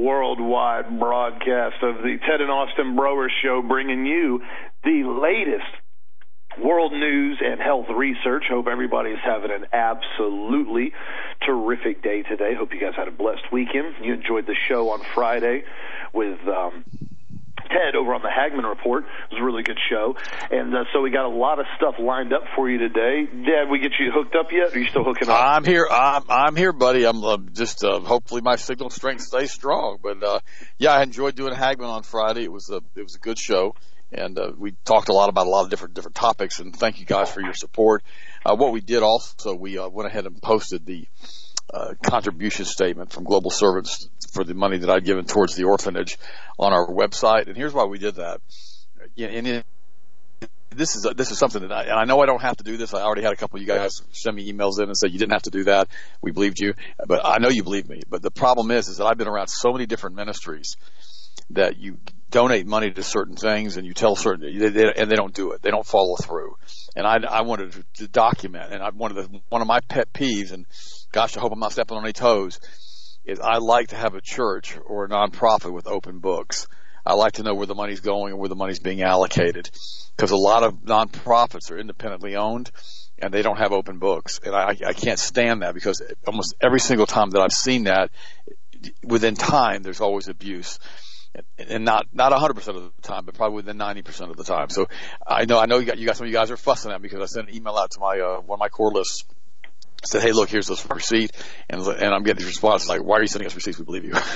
worldwide broadcast of the Ted and Austin Broer Show, bringing you the latest world news and health research. Hope everybody's having an absolutely terrific day today. Hope you guys had a blessed weekend. You enjoyed the show on Friday with Ted over on the Hagman Report. It was a really good show. And so we got a lot of stuff lined up for you today. Dad, we get you hooked up yet? Or are you still hooking up? I'm here. I'm here, buddy. I'm just hopefully my signal strength stays strong. But yeah, I enjoyed doing Hagman on Friday. It was a good show. And we talked a lot about a lot of different topics, and thank you guys for your support. What we did also, we went ahead and posted the contribution statement from Global Servants for the money that I'd given towards the orphanage on our website. And here's why we did that. And this is something that I know I don't have to do this. I already had a couple of you guys send me emails in and say you didn't have to do that. We believed you, but I know you believe me. But the problem is that I've been around so many different ministries that you donate money to certain things and you tell certain, and they don't do it. They don't follow through. And I wanted to document, and one of my pet peeves, and gosh, I hope I'm not stepping on any toes, is I like to have a church or a nonprofit with open books. I like to know where the money's going and where the money's being allocated, because a lot of nonprofits are independently owned and they don't have open books. And I can't stand that, because almost every single time that I've seen that, within time, there's always abuse. And not 100% of the time, but probably within 90% of the time. So I know you got some of you guys are fussing at me because I sent an email out to my one of my core lists. I said, hey, look, here's this receipt, and I'm getting these responses like, why are you sending us receipts? We believe you.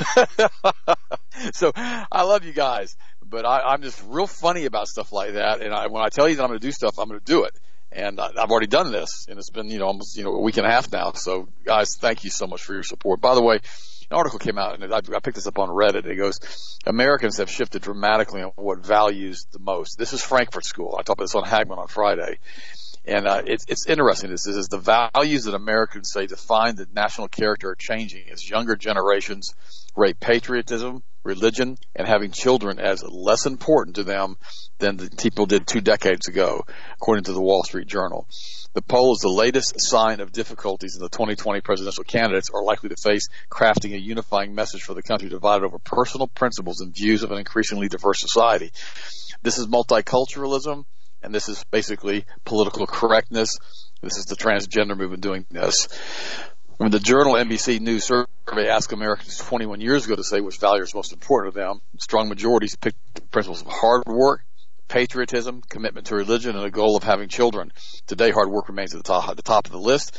So I love you guys, but I'm just real funny about stuff like that. And when I tell you that I'm going to do stuff, I'm going to do it. And I've already done this, and it's been almost a week and a half now. So guys, thank you so much for your support. By the way, an article came out, and I picked this up on Reddit. It goes, Americans have shifted dramatically on what values the most. This is Frankfurt School. I talked about this on Hagman on Friday. And it's interesting. This is the values that Americans say define the national character are changing as younger generations rate patriotism, religion, and having children as less important to them than the people did 2 decades ago, according to the Wall Street Journal. The poll is the latest sign of difficulties in the 2020 presidential candidates are likely to face crafting a unifying message for the country divided over personal principles and views of an increasingly diverse society. This is multiculturalism, and this is basically political correctness. This is the transgender movement doing this. When the Journal NBC News survey asked Americans 21 years ago to say which value is most important to them, strong majorities picked the principles of hard work, patriotism, commitment to religion, and a goal of having children. Today, hard work remains at the top of the list.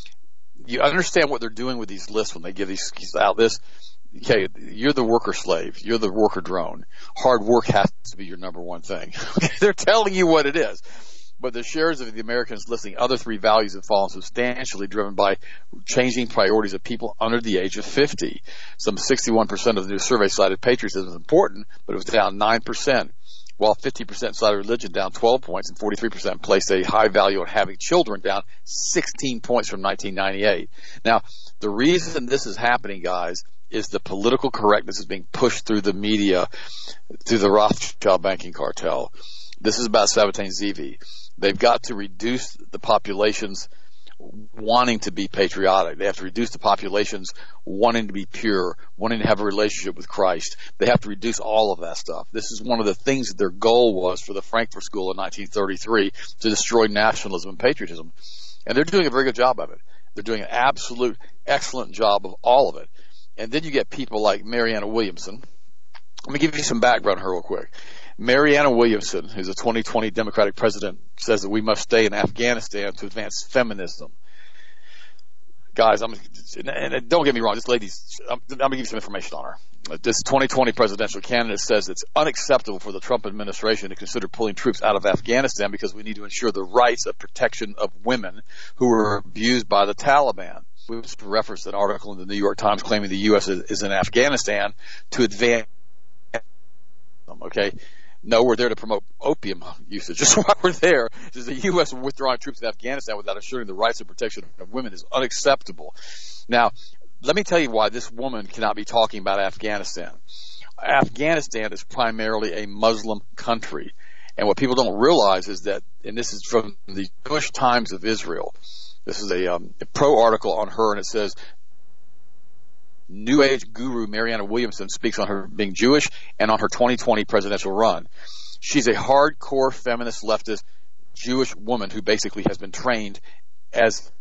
You understand what they're doing with these lists when they give these out this. Okay, you're the worker slave. You're the worker drone. Hard work has to be your number one thing. They're telling you what it is. But the shares of the Americans listing other 3 values have fallen substantially, driven by changing priorities of people under the age of 50. Some 61% of the new survey cited patriotism as important, but it was down 9%, while 50% cited religion down 12 points, and 43% placed a high value on having children, down 16 points from 1998. Now, the reason this is happening, guys, is the political correctness is being pushed through the media, through the Rothschild banking cartel. This is about Sabatin Zevi. They've got to reduce the populations wanting to be patriotic. They have to reduce the populations wanting to be pure, wanting to have a relationship with Christ. They have to reduce all of that stuff. This is one of the things that their goal was for the Frankfurt School in 1933, to destroy nationalism and patriotism. And they're doing a very good job of it. They're doing an absolute excellent job of all of it. And then you get people like Marianne Williamson. Let me give you some background on her real quick. Marianne Williamson, who's a 2020 Democratic president, says that we must stay in Afghanistan to advance feminism. Guys, and don't get me wrong, this lady's, I'm going to give you some information on her. This 2020 presidential candidate says it's unacceptable for the Trump administration to consider pulling troops out of Afghanistan because we need to ensure the rights of protection of women who were abused by the Taliban. We referenced an article in the New York Times claiming the U.S. is in Afghanistan to advance. Okay, no, we're there to promote opium usage. Just why we're there is the U.S. withdrawing troops in Afghanistan without assuring the rights and protection of women is unacceptable. Now, let me tell you why this woman cannot be talking about Afghanistan. Afghanistan is primarily a Muslim country. And what people don't realize is that, and this is from the Jewish Times of Israel, this is a pro article on her, and it says, New Age guru Marianne Williamson speaks on her being Jewish and on her 2020 presidential run. She's a hardcore feminist leftist Jewish woman who basically has been trained as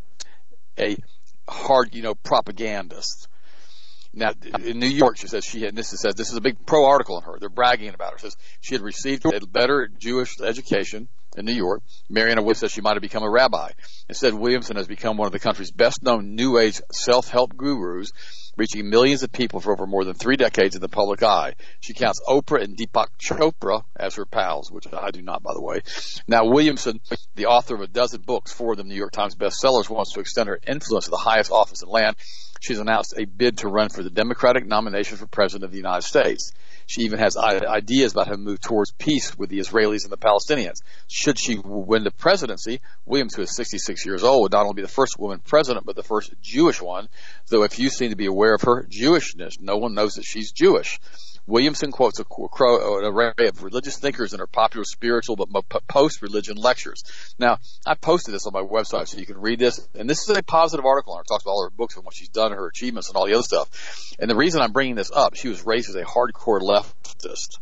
a hard, propagandist. Now, in New York, she says this is a big pro article on her. They're bragging about her. It says she had received a better Jewish education in New York. Marianne Williamson says she might have become a rabbi. Instead, Williamson has become one of the country's best-known New Age self-help gurus, reaching millions of people for over more than 3 decades in the public eye. She counts Oprah and Deepak Chopra as her pals, which I do not, by the way. Now, Williamson, the author of a dozen books, 4 of them New York Times bestsellers, wants to extend her influence to the highest office in land. She's announced a bid to run for the Democratic nomination for President of the United States. She even has ideas about how to move towards peace with the Israelis and the Palestinians. Should she win the presidency, Williams, who is 66 years old, would not only be the first woman president, but the first Jewish one, though if you seem to be aware of her Jewishness, no one knows that she's Jewish. Williamson quotes an array of religious thinkers in her popular spiritual but post-religion lectures. Now, I posted this on my website so you can read this, and this is a positive article on her. It talks about all her books and what she's done, her achievements, and all the other stuff. And the reason I'm bringing this up, she was raised as a hardcore leftist,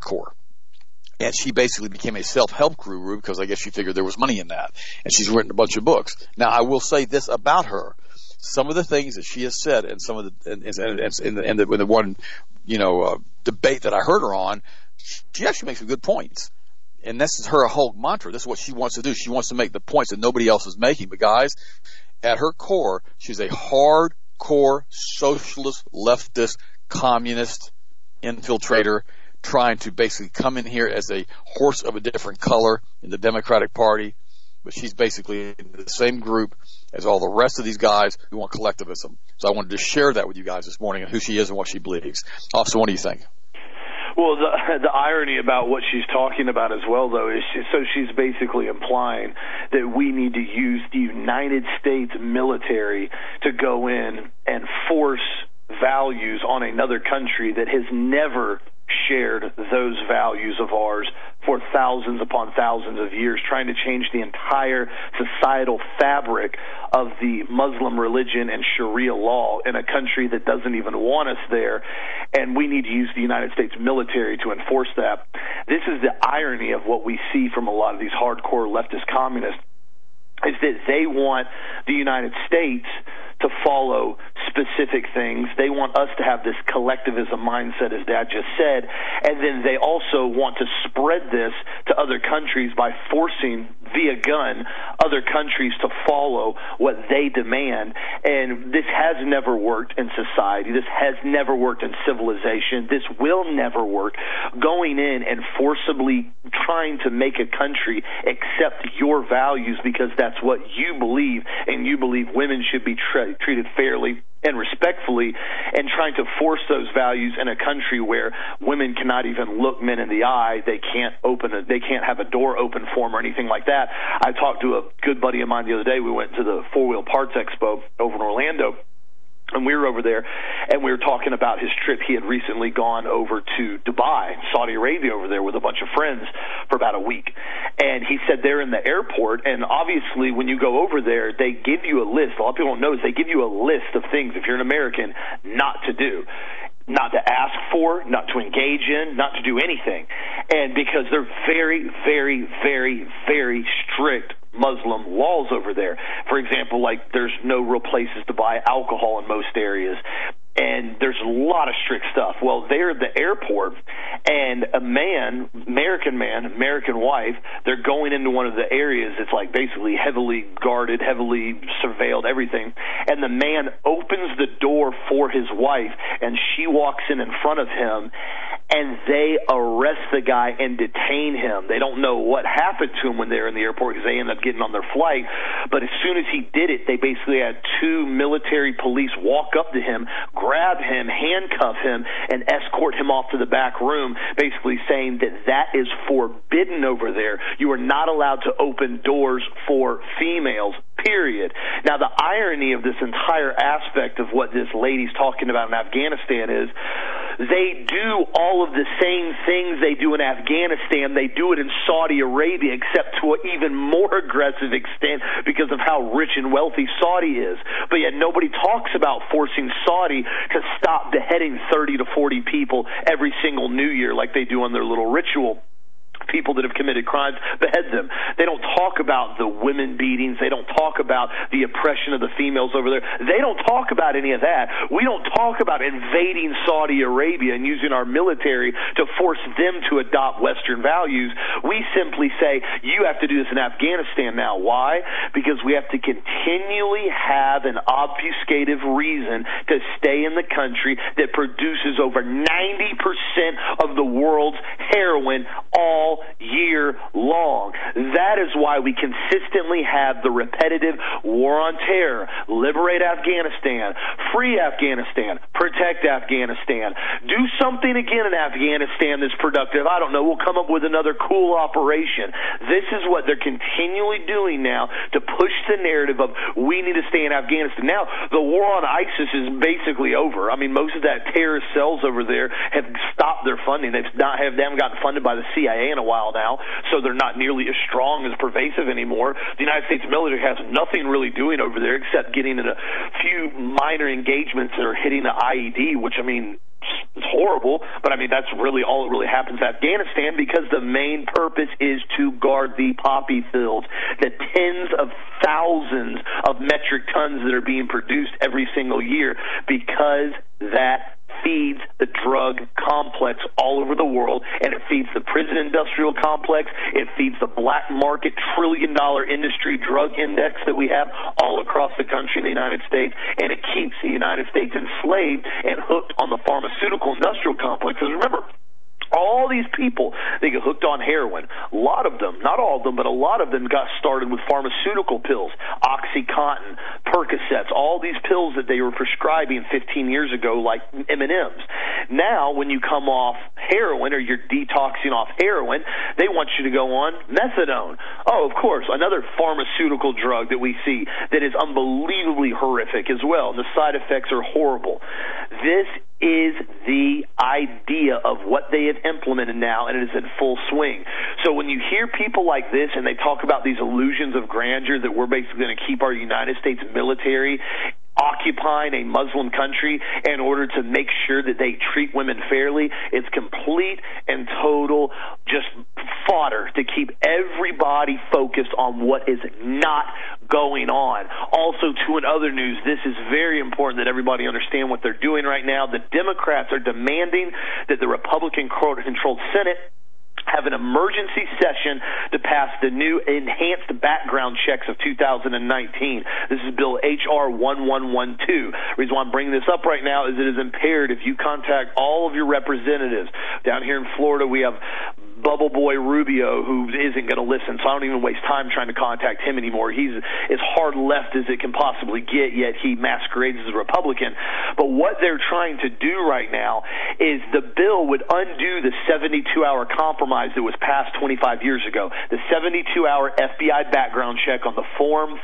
and she basically became a self-help guru because I guess she figured there was money in that. And she's written a bunch of books. Now, I will say this about her. Some of the things that she has said and some of the one, debate that I heard her on, she actually makes some good points. And this is her whole mantra. This is what she wants to do. She wants to make the points that nobody else is making. But guys, at her core, she's a hardcore socialist, leftist, communist infiltrator trying to basically come in here as a horse of a different color in the Democratic Party. But she's basically in the same group as all the rest of these guys who want collectivism. So I wanted to share that with you guys this morning and who she is and what she believes. Austin, what do you think? Well, the irony about what she's talking about as well, though, is she's basically implying that we need to use the United States military to go in and force values on another country that has never shared those values of ours for thousands upon thousands of years, trying to change the entire societal fabric of the Muslim religion and Sharia law in a country that doesn't even want us there, and we need to use the United States military to enforce that. This is the irony of what we see from a lot of these hardcore leftist communists, is that they want the United States to follow specific things. They want us to have this collectivism mindset, as Dad just said, and then they also want to spread this to other countries by forcing, via gun, other countries to follow what they demand. And this has never worked in society. This has never worked in civilization. This will never work. Going in and forcibly trying to make a country accept your values because that's what you believe, and you believe women should be treated fairly and respectfully, and trying to force those values in a country where women cannot even look men in the eye. They can't have a door open for them or anything like that. I talked to a good buddy of mine the other day. We went to the 4-Wheel Parts Expo over in Orlando, and we were over there, and we were talking about his trip. He had recently gone over to Dubai, Saudi Arabia, over there with a bunch of friends for about a week. And he said they're in the airport, and obviously when you go over there, they give you a list. A lot of people don't know this. They give you a list of things, if you're an American, not to do. Not to ask for, not to engage in, not to do anything. And because they're very, very, very, very strict Muslim laws over there. For example, like there's no real places to buy alcohol in most areas. And there's a lot of strict stuff. Well, they're at the airport, and a man, American wife, they're going into one of the areas that's like basically heavily guarded, heavily surveilled, everything. And the man opens the door for his wife, and she walks in front of him, and they arrest the guy and detain him. They don't know what happened to him when they were in the airport because they ended up getting on their flight. But as soon as he did it, they basically had 2 military police walk up to him, grab him, handcuff him, and escort him off to the back room, basically saying that is forbidden over there. You are not allowed to open doors for females, period. Now, the irony of this entire aspect of what this lady's talking about in Afghanistan is they do all of the same things they do in Afghanistan. They do it in Saudi Arabia, except to an even more aggressive extent because of how rich and wealthy Saudi is. But yet nobody talks about forcing Saudi to stop beheading 30 to 40 people every single New Year like they do on their little ritual. People that have committed crimes, behead them. They don't talk about the women beatings. They don't talk about the oppression of the females over there. They don't talk about any of that. We don't talk about invading Saudi Arabia and using our military to force them to adopt Western values. We simply say, you have to do this in Afghanistan now. Why? Because we have to continually have an obfuscative reason to stay in the country that produces over 90% of the world's heroin all year long. That is why we consistently have the repetitive war on terror, liberate Afghanistan, free Afghanistan, protect Afghanistan, do something again in Afghanistan that's productive. I don't know, we'll come up with another cool operation. This is what they're continually doing now to push the narrative of we need to stay in Afghanistan. Now, the war on ISIS is basically over. I mean, most of that terrorist cells over there have stopped their funding. They haven't gotten funded by the CIA in a while now, so they're not nearly as strong, as pervasive anymore. The United States military has nothing really doing over there except getting in a few minor engagements that are hitting the IED, which, I mean, it's horrible, but I mean, that's really all that really happens in Afghanistan, because the main purpose is to guard the poppy fields, the tens of thousands of metric tons that are being produced every single year, because that feeds the drug complex all over the world, and it feeds the prison industrial complex, it feeds the black market trillion-dollar industry drug index that we have all across the country in the United States, and it keeps the United States enslaved and hooked on the pharmaceutical industrial complex. Because remember, all these people, they get hooked on heroin. A lot of them, not all of them, but a lot of them got started with pharmaceutical pills, OxyContin, Percocets, all these pills that they were prescribing 15 years ago like M&Ms. Now, when you come off heroin or you're detoxing off heroin, they want you to go on methadone. Oh, of course, another pharmaceutical drug that we see that is unbelievably horrific as well, and the side effects are horrible. This is the idea of what they have implemented now, and it is in full swing. So when you hear people like this and they talk about these illusions of grandeur that we're basically going to keep our United States military occupying a Muslim country in order to make sure that they treat women fairly, it's complete and total just fodder to keep everybody focused on what is not going on. Also, in other news, this is very important that everybody understand what they're doing right now. The Democrats are demanding that the Republican-controlled Senate have an emergency session to pass the new enhanced background checks of 2019. This is Bill H.R. 1112. The reason why I'm bringing this up right now is it is imperative you contact all of your representatives. Down here in Florida, we have Bubble Boy Rubio, who isn't going to listen, so I don't even waste time trying to contact him anymore. He's as hard left as it can possibly get, yet he masquerades as a Republican. But what they're trying to do right now is the bill would undo the 72-hour compromise that was passed 25 years ago. The 72-hour FBI background check on the Form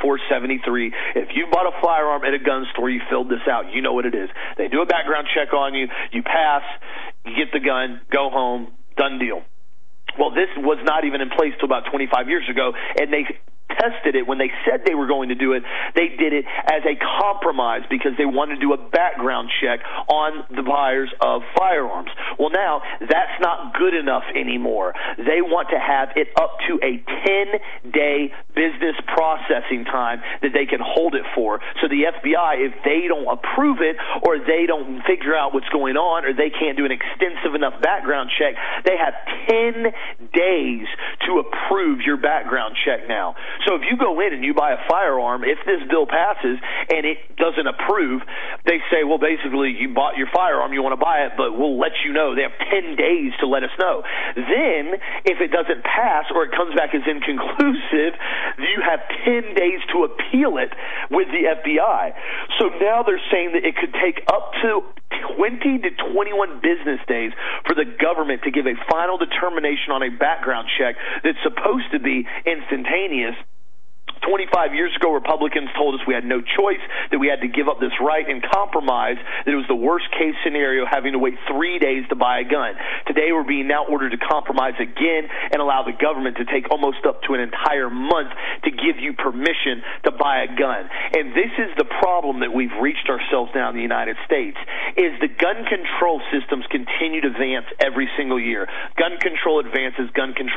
4473. If you bought a firearm at a gun store, you filled this out. You know what it is. They do a background check on you. You pass. You get the gun. Go home. Done deal. Well, this was not even in place till about 25 years ago, and they tested it. When they said they were going to do it, they did it as a compromise because they wanted to do a background check on the buyers of firearms. Well, now that's not good enough anymore. They want to have it up to a 10-day business processing time that they can hold it for. So the FBI, if they don't approve it or they don't figure out what's going on or they can't do an extensive enough background check, they have 10 days to approve your background check now. So if you go in and you buy a firearm, if this bill passes and it doesn't approve, they say, well, basically, you bought your firearm, you want to buy it, but we'll let you know. They have 10 days to let us know. Then, if it doesn't pass or it comes back as inconclusive, you have 10 days to appeal it with the FBI. So now they're saying that it could take up to 20 to 21 business days for the government to give a final determination on a background check that's supposed to be instantaneous 25 years ago, Republicans told us we had no choice, that we had to give up this right and compromise, that it was the worst case scenario having to wait 3 days to buy a gun. Today, we're being now ordered to compromise again and allow the government to take almost up to an entire month to give you permission to buy a gun. And this is the problem that we've reached ourselves now in the United States, is the gun control systems continue to advance every single year. Gun control advances,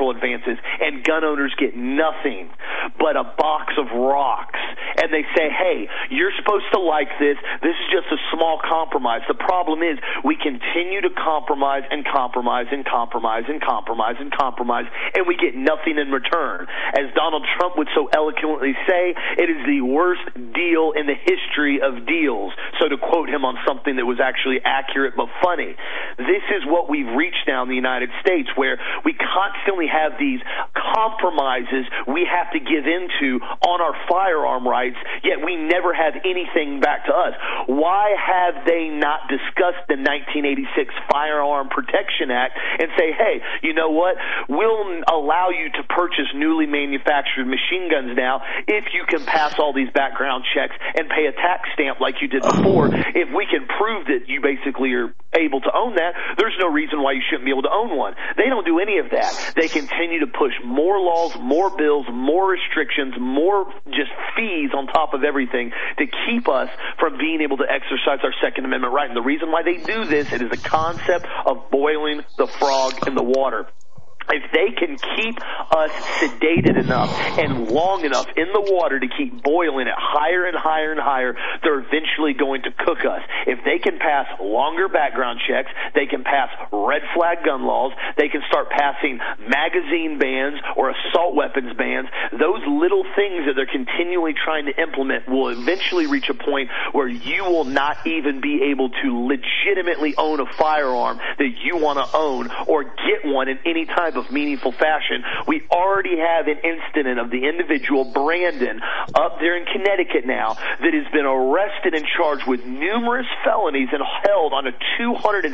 and gun owners get nothing but a box of rocks. And they say, hey, you're supposed to like this. This is just a small compromise. The problem is we continue to compromise and compromise and compromise and compromise and compromise, and we get nothing in return. As Donald Trump would so eloquently say, it is the worst deal in the history of deals. So to quote him on something that was actually accurate but funny, this is what we've reached now in the United States, where we constantly have these compromises we have to give into on our firearm rights, yet we never have anything back to us. Why have they not discussed the 1986 Firearm Protection Act and say, hey, you know what, we'll allow you to purchase newly manufactured machine guns now if you can pass all these background checks and pay a tax stamp like you did before. If we can prove that you basically are able to own that, there's no reason why you shouldn't be able to own one. They don't do any of that. They continue to push more laws, more bills, more restrictions, more just fees on top of everything to keep us from being able to exercise our Second Amendment right. And the reason why they do this, it is a concept of boiling the frog in the water. If they can keep us sedated enough and long enough in the water to keep boiling it higher and higher and higher, they're eventually going to cook us. If they can pass longer background checks, they can pass red flag gun laws, they can start passing magazine bans or assault weapons bans, those little things that they're continually trying to implement will eventually reach a point where you will not even be able to legitimately own a firearm that you want to own or get one in any type of meaningful fashion. We already have an incident of the individual Brandon up there in Connecticut now that has been arrested and charged with numerous felonies and held on a $250,000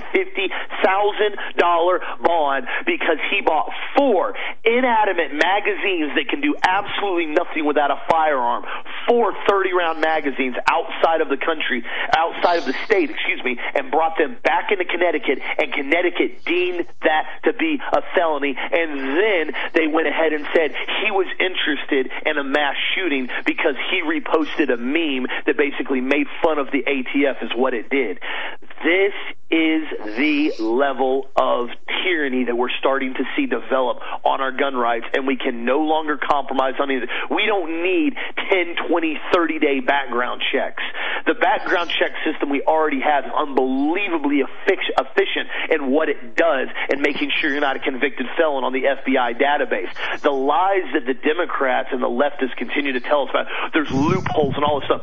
bond because he bought 4 inanimate magazines that can do absolutely nothing without a firearm, 4 30-round magazines outside of the country, outside of the state, and brought them back into Connecticut, and Connecticut deemed that to be a felony. And then they went ahead and said he was interested in a mass shooting because he reposted a meme that basically made fun of the ATF is what it did. This is the level of tyranny that we're starting to see develop on our gun rights, and we can no longer compromise on it. We don't need 10, 20, 30-day background checks. The background check system we already have is unbelievably efficient in what it does in making sure you're not a convicted felon on the FBI database. The lies that the Democrats and the leftists continue to tell us about, there's loopholes and all this stuff.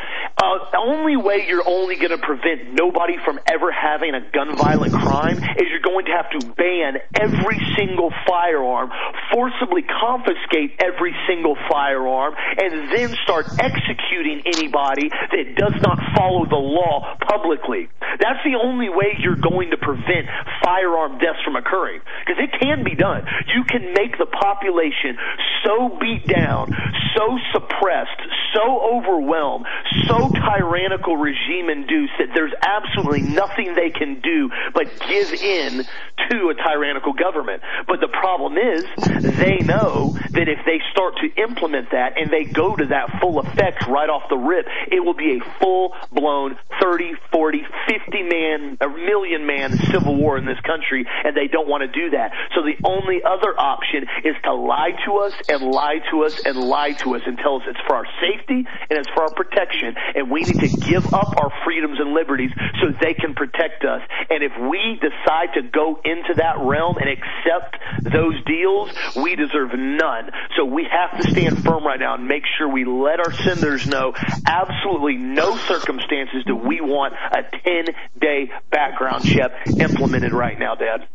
The only way you're only going to prevent nobody from ever having a gun violent crime is you're going to have to ban every single firearm, forcibly confiscate every single firearm, and then start executing anybody that does not follow the law publicly. That's the only way you're going to prevent firearm deaths from occurring, because it can be done. You can make the population so beat down, so suppressed, so overwhelmed, so tyrannical regime induced that there's absolutely nothing they can do but give in to a tyrannical government. But the problem is they know that if they start to implement that and they go to that full effect right off the rip, it will be a full-blown 30, 40, 50-man, a million-man civil war in this country, and they don't want to do that. So the only other option is to lie to us and lie to us and lie to us and tell us it's for our safety and it's for our protection, and we need to give up our freedoms and liberties so they can protect us. And if we decide to go into that realm and accept those deals, we deserve none. So we have to stand firm right now and make sure we let our senators know absolutely no circumstances do we want a 10-day background check implemented right now, Dad.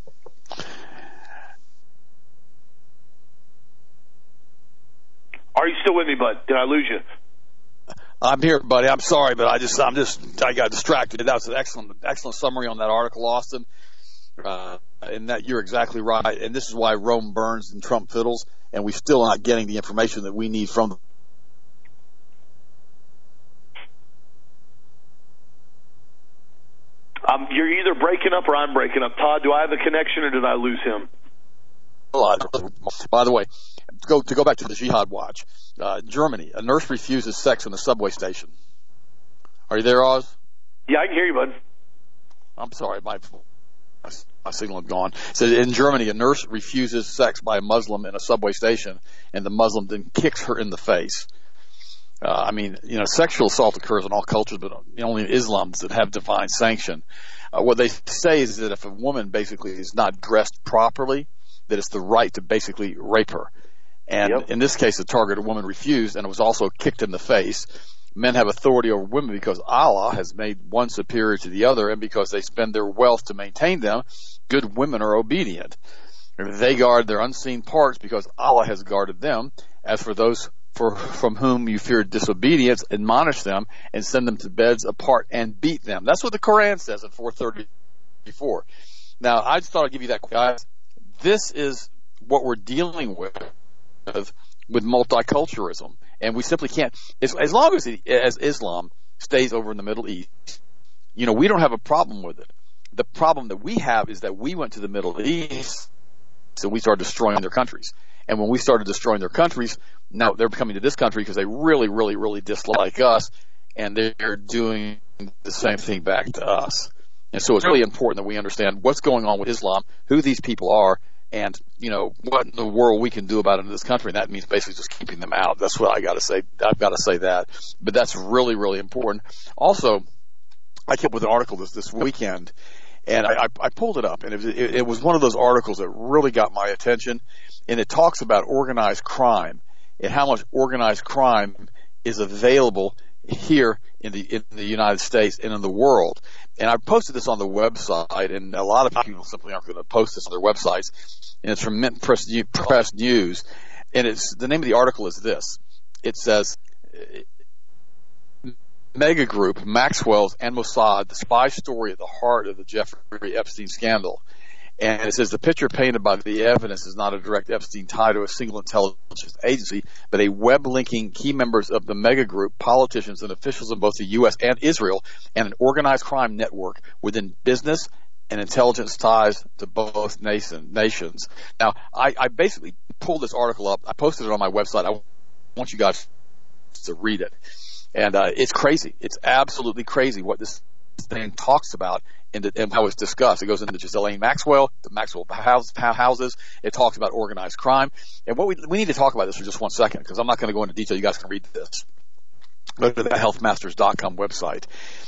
Are you still with me, bud? Did I lose you? I'm here, buddy. I'm sorry, but I got distracted. That was an excellent summary on that article, Austin. And that you're exactly right. And this is why Rome burns and Trump fiddles, and we're still not getting the information that we need from you're either breaking up or I'm breaking up. Todd, do I have a connection or did I lose him? By the way, to go back to the Jihad Watch, Germany, a nurse refuses sex in the subway station. Are you there, Oz? Yeah, I can hear you, bud. I'm sorry, my signal had gone. So in Germany, a nurse refuses sex by a Muslim in a subway station, and the Muslim then kicks her in the face. Sexual assault occurs in all cultures, but only in Islam does it have divine sanction. What they say is that if a woman basically is not dressed properly, that it's the right to basically rape her. And in this case, the targeted woman refused and was also kicked in the face. Men have authority over women because Allah has made one superior to the other, and because they spend their wealth to maintain them, good women are obedient. They guard their unseen parts because Allah has guarded them. As for those from whom you fear disobedience, admonish them and send them to beds apart and beat them. That's what the Quran says in 434. Now, I just thought I'd give you that, guys. This is what we're dealing with multiculturalism. And we simply can't, as long as Islam stays over in the Middle East, we don't have a problem with it. The problem that we have is that we went to the Middle East, so we started destroying their countries. And when we started destroying their countries, now they're coming to this country because they really, really, really dislike us, and they're doing the same thing back to us. And so it's really important that we understand what's going on with Islam, who these people are, and, what in the world we can do about it in this country. And that means basically just keeping them out. That's what I got to say. I've got to say that. But that's really, really important. Also, I came up with an article this weekend, and I pulled it up, and it was one of those articles that really got my attention. And it talks about organized crime and how much organized crime is available here in the United States and in the world. And I posted this on the website, and a lot of people simply aren't going to post this on their websites. And it's from Mint Press News. And the name of the article is this. It says, Mega Group, Maxwell's, and Mossad, the spy story at the heart of the Jeffrey Epstein scandal. And it says the picture painted by the evidence is not a direct Epstein tie to a single intelligence agency, but a web-linking key members of the mega group, politicians, and officials in both the U.S. and Israel, and an organized crime network within business and intelligence ties to both nations. Now, I basically pulled this article up. I posted it on my website. I want you guys to read it. And it's crazy. It's absolutely crazy what this thing talks about and how it's discussed. It goes into Ghislaine Maxwell, the Maxwell houses. It talks about organized crime. And what we need to talk about this for just 1 second, because I'm not going to go into detail. You guys can read this. Go to the healthmasters.com website.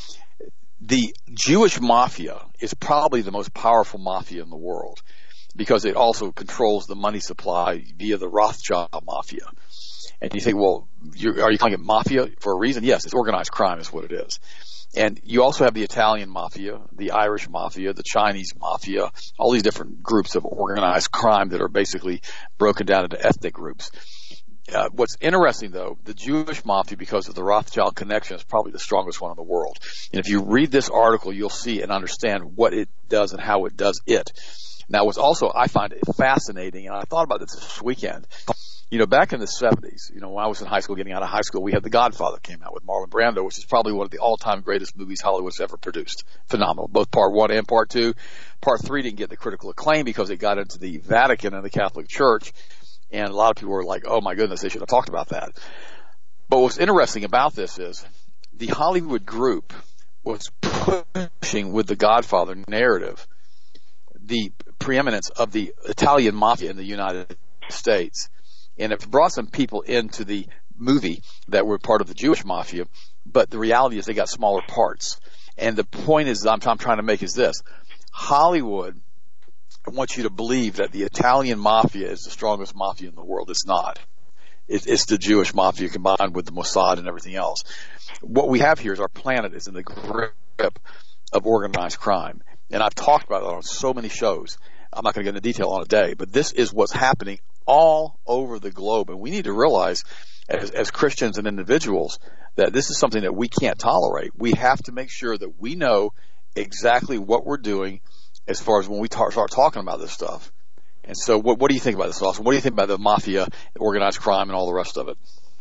The Jewish mafia is probably the most powerful mafia in the world because it also controls the money supply via the Rothschild mafia. And you think, well, are you calling it mafia for a reason? Yes, it's organized crime is what it is. And you also have the Italian mafia, the Irish mafia, the Chinese mafia, all these different groups of organized crime that are basically broken down into ethnic groups. What's interesting, though, the Jewish mafia, because of the Rothschild connection, is probably the strongest one in the world. And if you read this article, you'll see and understand what it does and how it does it. Now, what's also, I find it fascinating, and I thought about this weekend. Back in the 70s, when I was in high school, getting out of high school, we had The Godfather came out with Marlon Brando, which is probably one of the all-time greatest movies Hollywood's ever produced. Phenomenal. Both part 1 and part 2. Part 3 didn't get the critical acclaim because it got into the Vatican and the Catholic Church. And a lot of people were like, oh my goodness, they should have talked about that. But what's interesting about this is the Hollywood group was pushing with the Godfather narrative the preeminence of the Italian mafia in the United States. And it brought some people into the movie that were part of the Jewish mafia, but the reality is they got smaller parts. And the point is I'm trying to make is this. Hollywood wants you to believe that the Italian mafia is the strongest mafia in the world. It's not. It's the Jewish mafia combined with the Mossad and everything else. What we have here is our planet is in the grip of organized crime. And I've talked about it on so many shows. I'm not going to get into detail on it today, but this is what's happening all over the globe. And we need to realize as Christians and individuals that this is something that we can't tolerate. We have to make sure that we know exactly what we're doing as far as when we start talking about this stuff. And so what do you think about this, Austin? What do you think about the mafia, organized crime, and all the rest of it?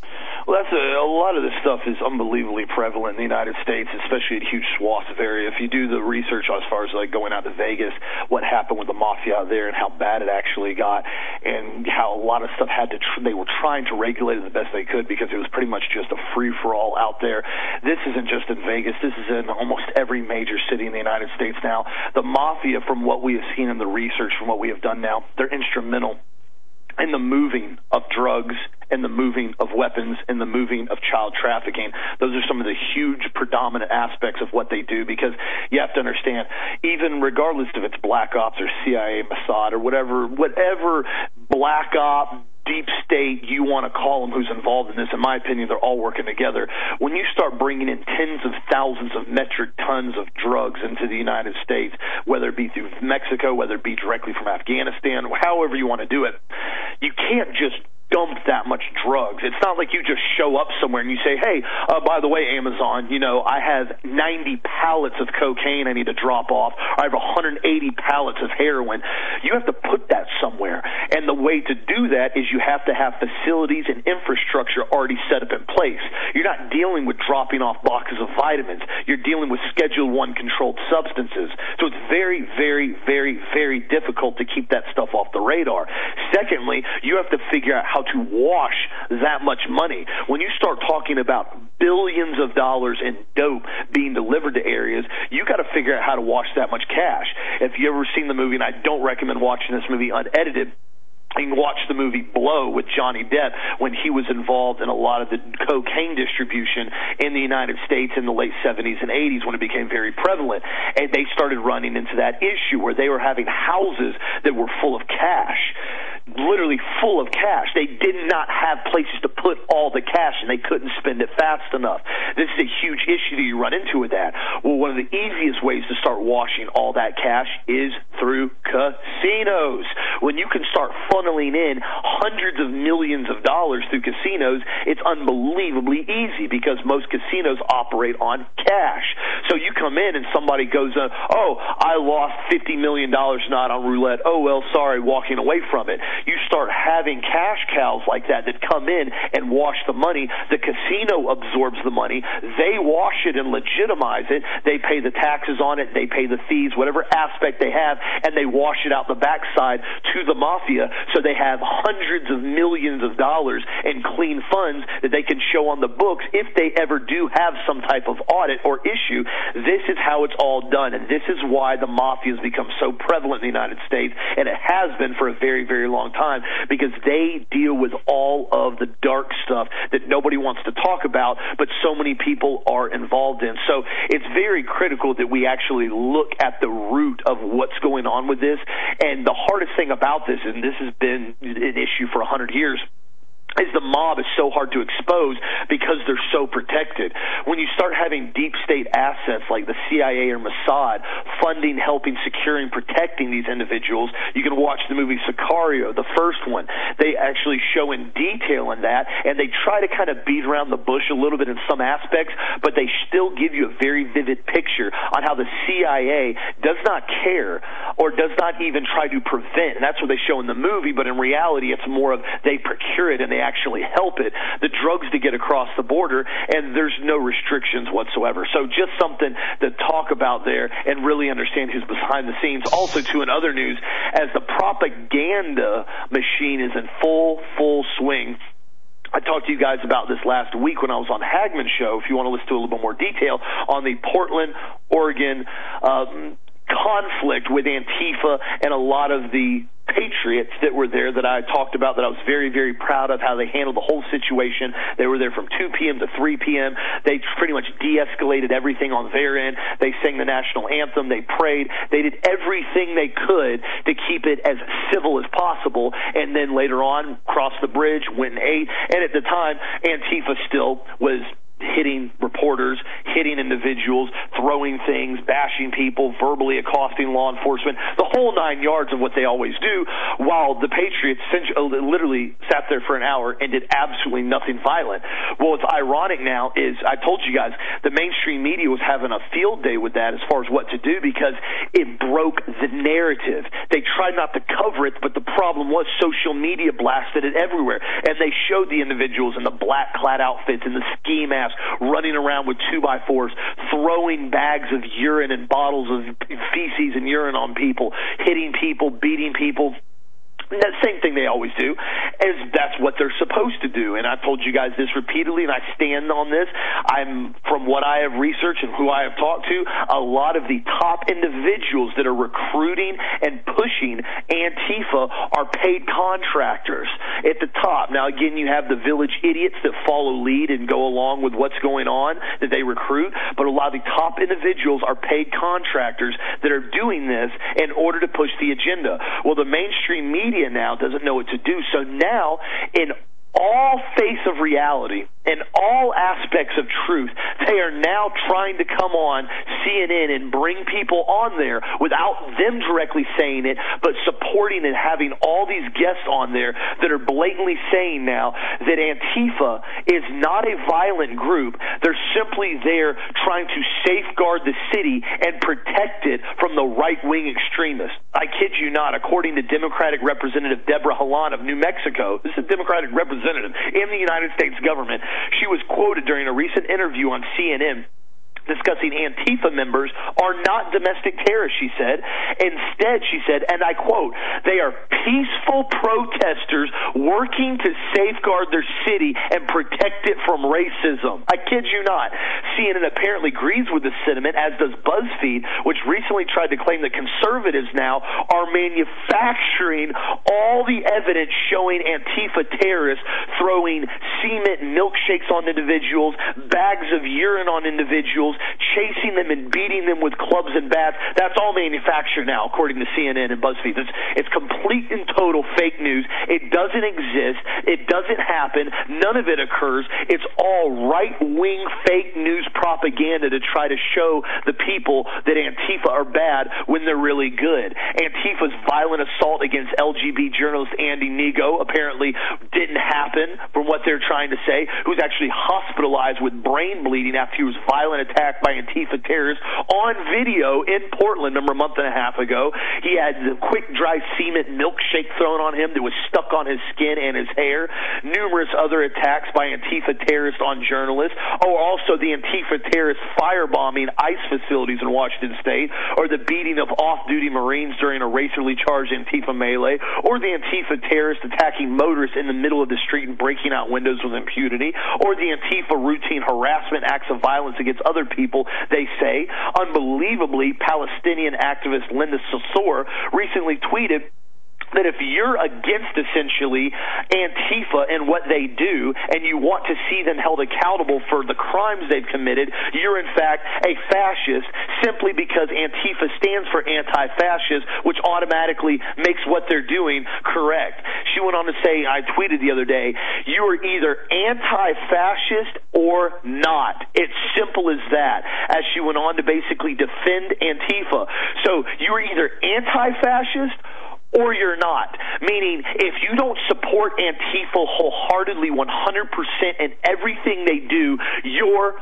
Well, a lot of this stuff is unbelievably prevalent in the United States, especially in huge swaths of area. If you do the research as far as like going out to Vegas, what happened with the mafia out there and how bad it actually got, and how a lot of stuff they were trying to regulate it the best they could because it was pretty much just a free-for-all out there. This isn't just in Vegas. This is in almost every major city in the United States now. The mafia, from what we have seen in the research, from what we have done now, they're instrumental in the moving of drugs and the moving of weapons and the moving of child trafficking. Those are some of the huge predominant aspects of what they do, because you have to understand, even regardless if it's Black Ops or CIA, Mossad, or whatever Black Op, deep state you want to call them who's involved in this, in my opinion, they're all working together. When you start bringing in tens of thousands of metric tons of drugs into the United States, whether it be through Mexico, whether it be directly from Afghanistan, however you want to do it, you can't just dump that much drugs. It's not like you just show up somewhere and you say, hey, by the way, Amazon, I have 90 pallets of cocaine I need to drop off. I have 180 pallets of heroin. You have to put that somewhere. And the way to do that is you have to have facilities and infrastructure already set up in place. You're not dealing with dropping off boxes of vitamins. You're dealing with Schedule I controlled substances. So it's very, very, very, very difficult to keep that stuff off the radar. Secondly, you have to figure out how to wash that much money. When you start talking about billions of dollars in dope being delivered to areas, you got to figure out how to wash that much cash. If you ever seen the movie, and I don't recommend watching this movie unedited, you can watch the movie Blow with Johnny Depp when he was involved in a lot of the cocaine distribution in the United States in the late 70s and 80s when it became very prevalent. And they started running into that issue where they were having houses that were full of cash, literally full of cash. They did not have places to put all the cash, and they couldn't spend it fast enough. This is a huge issue that you run into with that. Well, one of the easiest ways to start washing all that cash is through casinos. When you can start funneling in hundreds of millions of dollars through casinos, it's unbelievably easy because most casinos operate on cash. So you come in and somebody goes, I lost $50 million not on roulette. Oh, well, sorry, walking away from it. You start having cash cows like that come in and wash the money. The casino absorbs the money. They wash it and legitimize it. They pay the taxes on it. They pay the fees, whatever aspect they have, and they wash it out the backside to the mafia. So they have hundreds of millions of dollars in clean funds that they can show on the books if they ever do have some type of audit or issue. This is how it's all done, and this is why the mafia has become so prevalent in the United States, and it has been for a very, very long time, because they deal with all of the dark stuff that nobody wants to talk about, but so many people are involved in. So it's very critical that we actually look at the root of what's going on with this. And the hardest thing about this, and this has been an issue for 100 years, is the mob is so hard to expose because they're so protected. When you start having deep state assets like the CIA or Mossad funding, helping, securing, protecting these individuals, you can watch the movie Sicario, the first one. They actually show in detail in that, and they try to kind of beat around the bush a little bit in some aspects, but they still give you a very vivid picture on how the CIA does not care or does not even try to prevent. And that's what they show in the movie, but in reality it's more of they procure it and they actually help it, the drugs to get across the border, and there's no restrictions whatsoever. So just something to talk about there and really understand who's behind the scenes. Also, too, in other news, as the propaganda machine is in full swing, I talked to you guys about this last week when I was on Hagman's show, if you want to listen to a little bit more detail on the Portland, Oregon conflict with Antifa and a lot of the patriots that were there that I talked about, that I was very, very proud of how they handled the whole situation. They were there from 2 p.m. to 3 p.m. They pretty much de-escalated everything on their end. They sang the national anthem. They prayed. They did everything they could to keep it as civil as possible, and then later on crossed the bridge, went and ate. And at the time, Antifa still was hitting reporters, hitting individuals, throwing things, bashing people, verbally accosting law enforcement, the whole 9 yards of what they always do, while the Patriots literally sat there for an hour and did absolutely nothing violent. Well, what's ironic now is, I told you guys, the mainstream media was having a field day with that as far as what to do, because it broke the narrative. They tried not to cover it, but the problem was social media blasted it everywhere, and they showed the individuals in the black clad outfits and the ski masks running around with 2x4s, throwing bags of urine and bottles of feces and urine on people, hitting people, beating people. That same thing they always do, is that's what they're supposed to do. And I've told you guys this repeatedly, and I stand on this. From what I have researched and who I have talked to, a lot of the top individuals that are recruiting and pushing Antifa are paid contractors at the top. Now, again, you have the village idiots that follow lead and go along with what's going on that they recruit, but a lot of the top individuals are paid contractors that are doing this in order to push the agenda. Well, the mainstream media now doesn't know what to do. So now, in all face of reality, in all aspects of truth, they are now trying to come on CNN and bring people on there without them directly saying it, but supporting and having all these guests on there that are blatantly saying now that Antifa is not a violent group. They're simply there trying to safeguard the city and protect it from the right-wing extremists. I kid you not, according to Democratic Representative Deborah Haaland of New Mexico, this is a Democratic representative in the United States government, she was quoted during a recent interview on CNN discussing Antifa members are not domestic terrorists, she said. Instead, she said, and I quote, they are peaceful protesters working to safeguard their city and protect it from racism. I kid you not. CNN apparently agrees with the sentiment, as does BuzzFeed, which recently tried to claim that conservatives now are manufacturing all the evidence showing Antifa terrorists throwing cement milkshakes on individuals, bags of urine on individuals, chasing them and beating them with clubs and bats. That's all manufactured now, according to CNN and BuzzFeed. It's complete and total fake news. It doesn't exist. It doesn't happen. None of it occurs. It's all right-wing fake news propaganda to try to show the people that Antifa are bad when they're really good. Antifa's violent assault against LGBT journalist Andy Nigo apparently didn't happen, from what they're trying to say, who's actually hospitalized with brain bleeding after he was violent attacked by Antifa terrorists on video in Portland a month and a half ago. He had the quick dry cement milkshake thrown on him that was stuck on his skin and his hair. Numerous other attacks by Antifa terrorists on journalists. Also the Antifa terrorists firebombing ICE facilities in Washington State, or the beating of off-duty Marines during a racially charged Antifa melee, or the Antifa terrorists attacking motorists in the middle of the street and breaking out windows with impunity, or the Antifa routine harassment acts of violence against other people, they say. Unbelievably, Palestinian activist Linda Sarsour recently tweeted that if you're against, essentially, Antifa and what they do, and you want to see them held accountable for the crimes they've committed, you're in fact a fascist, simply because Antifa stands for anti-fascist, which automatically makes what they're doing correct. She went on to say, I tweeted the other day, you are either anti-fascist or not. It's simple as that, as she went on to basically defend Antifa. So you are either anti-fascist or you're not. Meaning, if you don't support Antifa wholeheartedly, 100% in everything they do, you're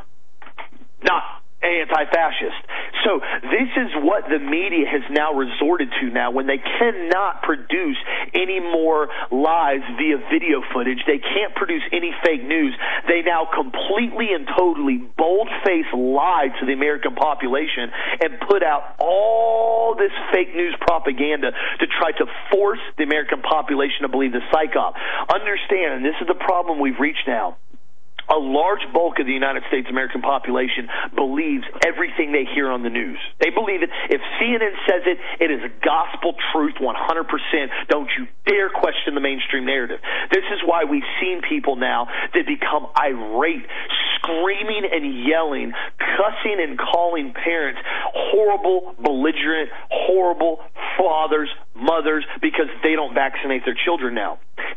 not anti-fascist. So this is what the media has now resorted to now. When they cannot produce any more lies via video footage, they can't produce any fake news, they now completely and totally bold-faced lie to the American population and put out all this fake news propaganda to try to force the American population to believe the psyop. Understand, and this is the problem we've reached now, a large bulk of the United States American population believes everything they hear on the news. They believe it. If CNN says it, it is a gospel truth 100%. Don't you dare question the mainstream narrative. This is why we've seen people now that become irate, screaming and yelling, cussing and calling parents horrible, belligerent, horrible fathers, mothers, because they don't vaccinate their children now.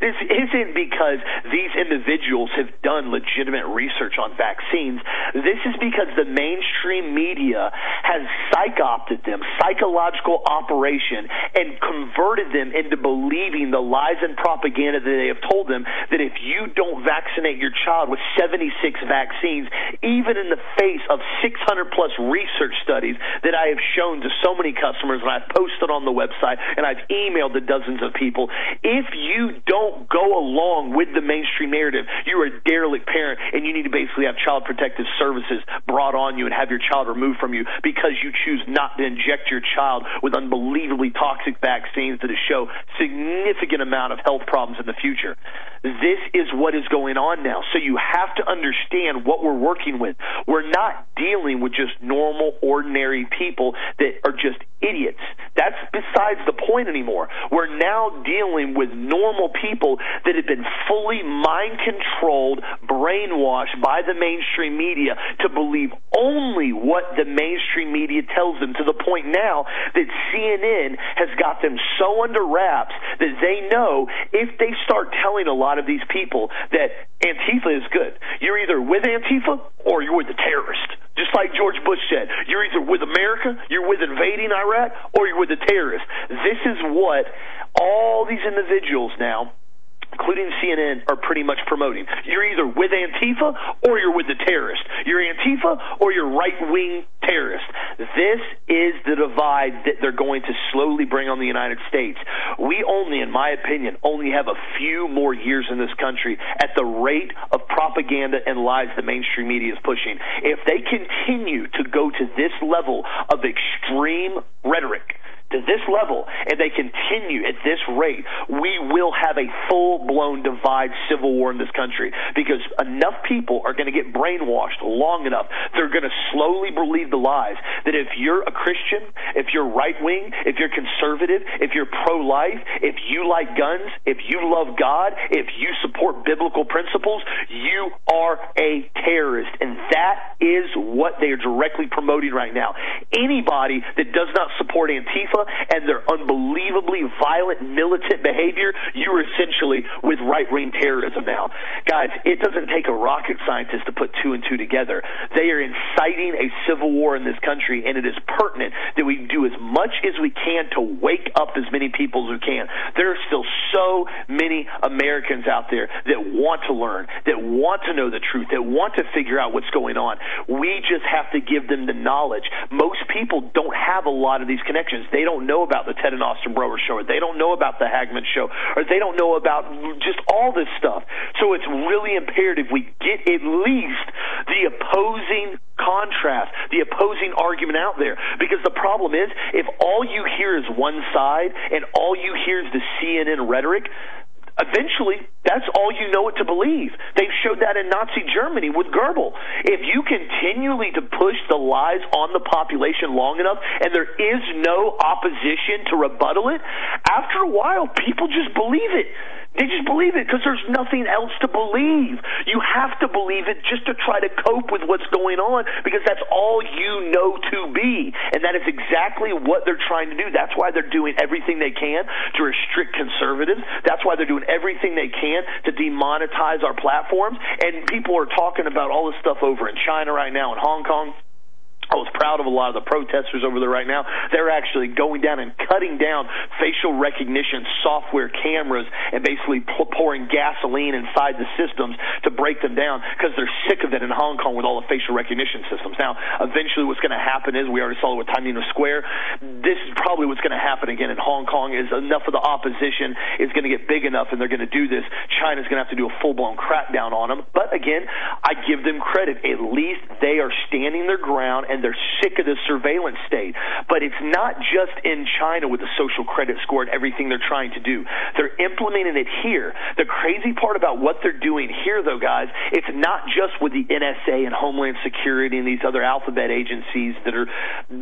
This isn't because these individuals have done legitimate research on vaccines. This is because the mainstream media has psych-opted them, psychological operation, and converted them into believing the lies and propaganda that they have told them, that if you don't vaccinate your child with 76 vaccines, even in the face of 600-plus research studies that I have shown to so many customers, and I've posted on the website, and I've emailed to dozens of people, if you don't go along with the mainstream narrative, you're a derelict parent, and you need to basically have Child Protective Services brought on you and have your child removed from you because you choose not to inject your child with unbelievably toxic vaccines that show significant amount of health problems in the future. This is what is going on now. So you have to understand what we're working with. We're not dealing with just normal, ordinary people that are just idiots. That's besides the point anymore. We're now dealing with normal people that have been fully mind-controlled, brainwashed by the mainstream media to believe only what the mainstream media tells them, to the point now that CNN has got them so under wraps that they know if they start telling a lot of these people that Antifa is good, you're either with Antifa or you're with the terrorist. Just like George Bush said, you're either with America, you're with invading Iraq, or you're with the terrorists. This is what all these individuals now, including CNN, are pretty much promoting. You're either with Antifa or you're with the terrorists. You're Antifa or you're right-wing terrorists. This is the divide that they're going to slowly bring on the United States. We only, in my opinion, only have a few more years in this country at the rate of propaganda and lies the mainstream media is pushing. If they continue to go to this level of extreme rhetoric, to this level, and they continue at this rate, we will have a full-blown divide civil war in this country, because enough people are going to get brainwashed long enough. They're going to slowly believe the lies that if you're a Christian, if you're right-wing, if you're conservative, if you're pro-life, if you like guns, if you love God, if you support biblical principles, you are a terrorist. And that is what they are directly promoting right now. Anybody that does not support Antifa and their unbelievably violent militant behavior, you're essentially with right-wing terrorism now. Guys, it doesn't take a rocket scientist to put two and two together. They are inciting a civil war in this country, and it is pertinent that we do as much as we can to wake up as many people as we can. There are still so many Americans out there that want to learn, that want to know the truth, that want to figure out what's going on. We just have to give them the knowledge. Most people don't have a lot of these connections. They don't know about the Ted and Austin Broer show, or they don't know about the Hagmann show, or they don't know about just all this stuff. So it's really imperative we get at least the opposing contrast, the opposing argument out there, because the problem is, if all you hear is one side and all you hear is the CNN rhetoric, eventually, that's all you know it to believe. They've showed that in Nazi Germany with Goebbels. If you continually to push the lies on the population long enough and there is no opposition to rebuttal it, after a while, people just believe it. They just believe it because there's nothing else to believe. You have to believe it just to try to cope with what's going on, because that's all you know to be. And that is exactly what they're trying to do. That's why they're doing everything they can to restrict conservatives. That's why they're doing everything they can to demonetize our platforms. And people are talking about all this stuff over in China right now, in Hong Kong. I was proud of a lot of the protesters over there right now. They're actually going down and cutting down facial recognition software cameras and basically pouring gasoline inside the systems to break them down, because they're sick of it in Hong Kong with all the facial recognition systems. Now, eventually what's going to happen is, we already saw it with Tiananmen Square, this is probably what's going to happen again in Hong Kong, is enough of the opposition is going to get big enough and they're going to do this. China's going to have to do a full-blown crackdown on them. But again, I give them credit. At least they are standing their ground, and they're sick of the surveillance state. But it's not just in China with the social credit score and everything they're trying to do. They're implementing it here. The crazy part about what they're doing here, though, guys, it's not just with the NSA and Homeland Security and these other alphabet agencies that are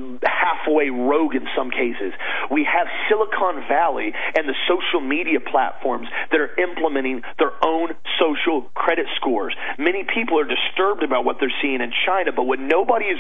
halfway rogue in some cases. We have Silicon Valley and the social media platforms that are implementing their own social credit scores. Many people are disturbed about what they're seeing in China, but what nobody is realizing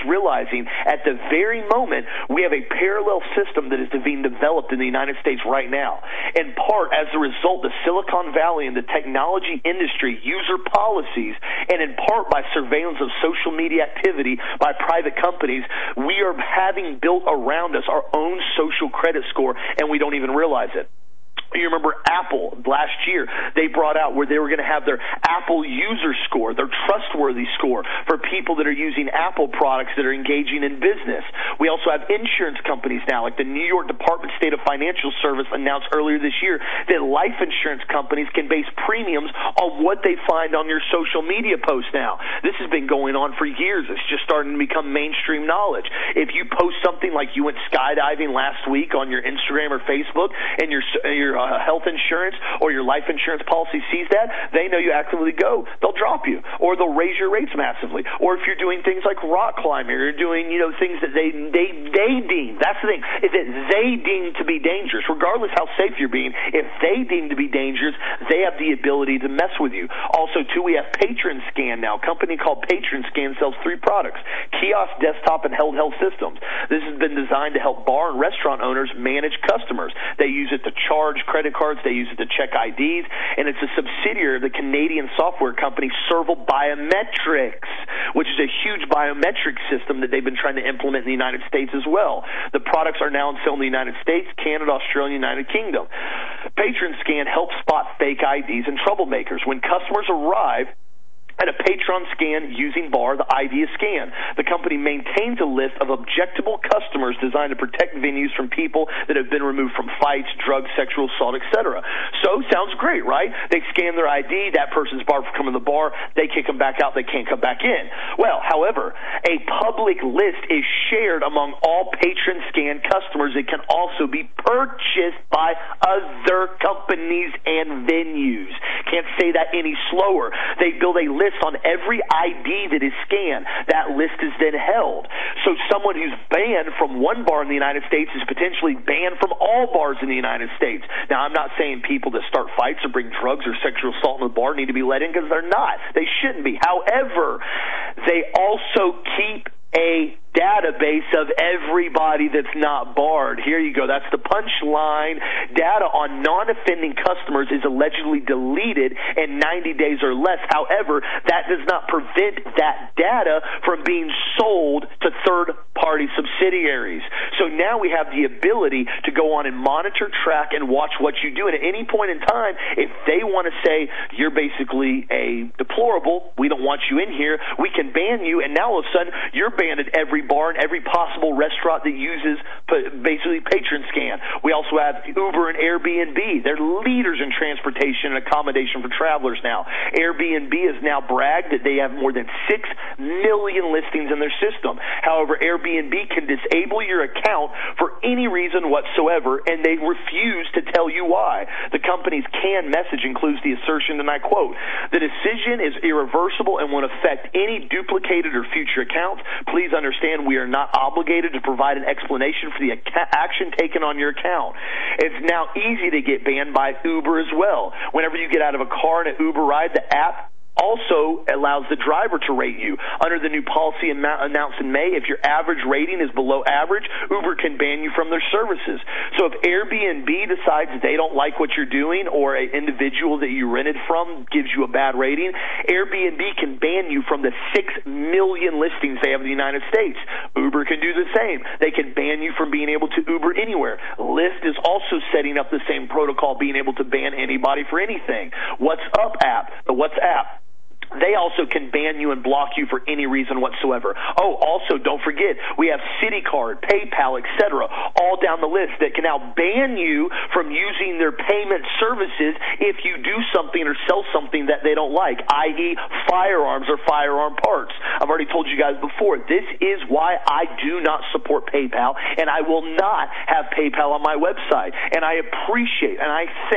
realizing at the very moment we have a parallel system that is being developed in the United States right now. In part, as a result of Silicon Valley and the technology industry user policies, and in part by surveillance of social media activity by private companies, we are having built around us our own social credit score, and we don't even realize it. You remember Apple last year, they brought out where they were going to have their Apple user score, their trustworthy score for people that are using Apple products that are engaging in business. We also have insurance companies now, like the New York Department State of Financial Service announced earlier this year that life insurance companies can base premiums on what they find on your social media posts now. This has been going on for years. It's just starting to become mainstream knowledge. If you post something like you went skydiving last week on your Instagram or Facebook and your health insurance or your life insurance policy sees that, they know you actively go. They'll drop you, or they'll raise your rates massively. Or if you're doing things like rock climbing, or you're doing things that they deem. That's the thing, is that they deem to be dangerous, regardless how safe you're being. If they deem to be dangerous, they have the ability to mess with you. Also, too, we have Patron Scan now. A company called Patron Scan sells 3 products: kiosk, desktop, and handheld systems. This has been designed to help bar and restaurant owners manage customers. They use it to charge credit cards, they use it to check IDs, and it's a subsidiary of the Canadian software company Serval Biometrics, which is a huge biometric system that they've been trying to implement in the United States as well. The products are now on sale in the United States, Canada, Australia, and United Kingdom. Patron Scan helps spot fake IDs and troublemakers. When customers arrive at a Patron Scan using BAR, the ID is scanned. The company maintains a list of objectable customers designed to protect venues from people that have been removed from fights, drugs, sexual assault, etc. So, sounds great, right? They scan their ID, that person's barred from coming to the bar, they kick them back out, they can't come back in. Well, however, a public list is shared among all Patron Scan customers. It can also be purchased by other companies and venues. Can't say that any slower. They build a list on every ID that is scanned. That list is then held. So someone who's banned from one bar in the United States is potentially banned from all bars in the United States. Now, I'm not saying people that start fights or bring drugs or sexual assault in the bar need to be let in, because they're not. They shouldn't be. However, they also keep a database of everybody that's not barred. Here you go. That's the punchline. Data on non-offending customers is allegedly deleted in 90 days or less. However, that does not prevent that data from being sold to third-party subsidiaries. So now we have the ability to go on and monitor, track, and watch what you do. And at any point in time, if they want to say you're basically a deplorable, we don't want you in here, we can ban you, and now all of a sudden you're banned at every bar and every possible restaurant that uses basically Patron Scan. We also have Uber and Airbnb. They're leaders in transportation and accommodation for travelers now. Airbnb has now bragged that they have more than 6 million listings in their system. However, Airbnb can disable your account for any reason whatsoever, and they refuse to tell you why. The company's canned message includes the assertion, and I quote, "The decision is irreversible and won't affect any duplicated or future accounts. Please understand we are not obligated to provide an explanation for the action taken on your account." It's now easy to get banned by Uber as well. Whenever you get out of a car in an Uber ride, the app also allows the driver to rate you. Under the new policy announced in May, if your average rating is below average, Uber can ban you from their services. So if Airbnb decides they don't like what you're doing, or an individual that you rented from gives you a bad rating, Airbnb can ban you from the 6 million listings they have in the United States. Uber can do the same. They can ban you from being able to Uber anywhere. Lyft is also setting up the same protocol, being able to ban anybody for anything. WhatsApp app, the WhatsApp, they also can ban you and block you for any reason whatsoever. Oh, also, don't forget, we have CitiCard, PayPal, etc., all down the list that can now ban you from using their payment services if you do something or sell something that they don't like, i.e. firearms or firearm parts. I've already told you guys before, this is why I do not support PayPal, and I will not have PayPal on my website. And I appreciate and I thank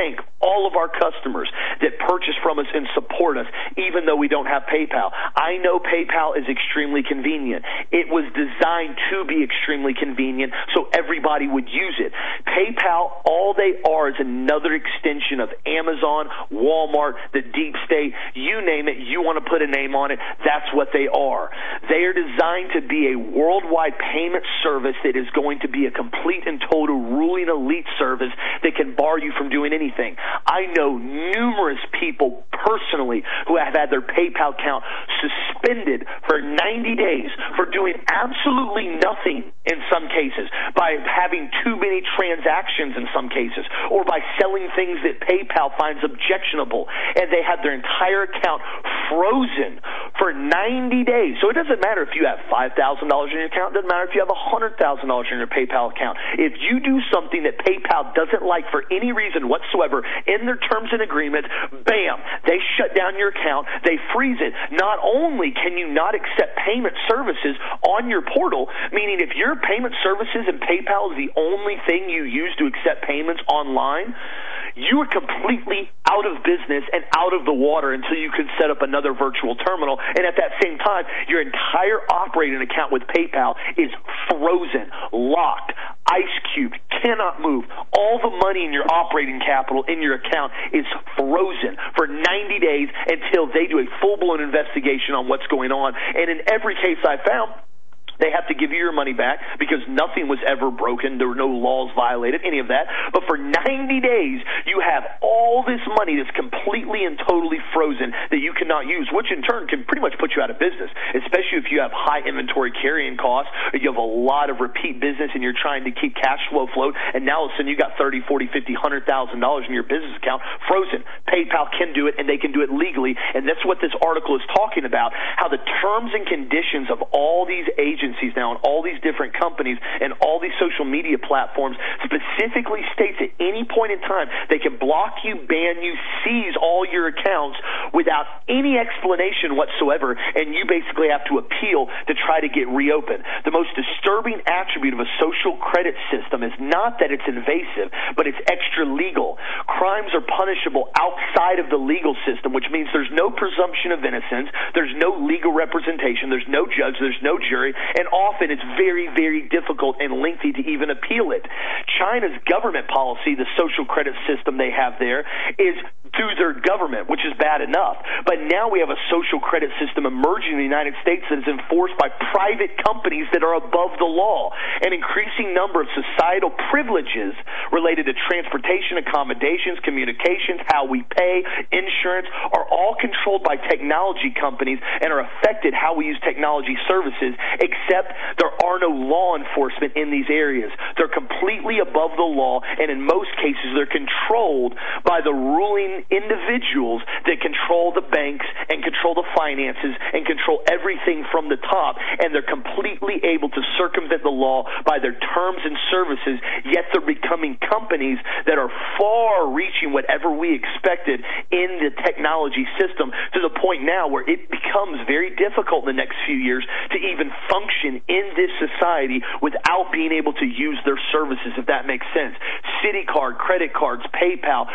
all of our customers that purchase from us and support us, even though we don't have PayPal. I know PayPal is extremely convenient. It was designed to be extremely convenient so everybody would use it. PayPal, all they are is another extension of Amazon, Walmart, the deep state, you name it, you want to put a name on it, that's what they are. They are designed to be a worldwide payment service that is going to be a complete and total ruling elite service that can bar you from doing anything. I know numerous people personally who have had their PayPal account suspended for 90 days for doing absolutely nothing in some cases, by having too many transactions in some cases, or by selling things that PayPal finds objectionable, and they have their entire account frozen for 90 days. So it doesn't matter if you have $5,000 in your account, it doesn't matter if you have $100,000 in your PayPal account. If you do something that PayPal doesn't like for any reason whatsoever in their terms and agreements, bam, they shut down your account, they freeze it. Not only can you not accept payment services on your portal, meaning if your payment services and PayPal is the only thing you use to accept payments online, you are completely out of business and out of the water until you can set up another virtual terminal. And at that same time, your entire operating account with PayPal is frozen, locked, ice cubed, cannot move. All the money in your operating capital in your account is frozen for 90 days until they do a full-blown investigation on what's going on. And in every case I found, they have to give you your money back because nothing was ever broken. There were no laws violated, any of that. But for 90 days, you have all this money that's completely and totally frozen that you cannot use, which in turn can pretty much put you out of business, especially if you have high inventory carrying costs, or you have a lot of repeat business and you're trying to keep cash flow afloat, and now all of a sudden you got $30, $40, $50, $100,000 in your business account frozen. PayPal can do it, and they can do it legally, and that's what this article is talking about, how the terms and conditions of all these agencies now and all these different companies and all these social media platforms specifically states at any point in time they can block you, ban you, seize all your accounts without any explanation whatsoever, and you basically have to appeal to try to get reopened. The most disturbing attribute of a social credit system is not that it's invasive, but it's extra legal. Crimes are punishable outside of the legal system, which means there's no presumption of innocence, there's no legal representation, there's no judge, there's no jury, and often it's very, very difficult and lengthy to even appeal it. China's government policy, the social credit system they have there, is through their government, which is bad enough. But now we have a social credit system emerging in the United States that is enforced by private companies that are above the law. An increasing number of societal privileges related to transportation, accommodations, communications, how we pay, insurance, are all controlled by technology companies and are affected how we use technology services, except there are no law enforcement in these areas. They're completely above the law, and in most cases they're controlled by the ruling individuals that control the banks and control the finances and control everything from the top, and they're completely able to circumvent the law by their terms and services, yet they're becoming companies that are far reaching whatever we expected in the technology system, to the point now where it becomes very difficult in the next few years to even function in this society without being able to use their services, if that makes sense. CitiCard, credit cards, PayPal,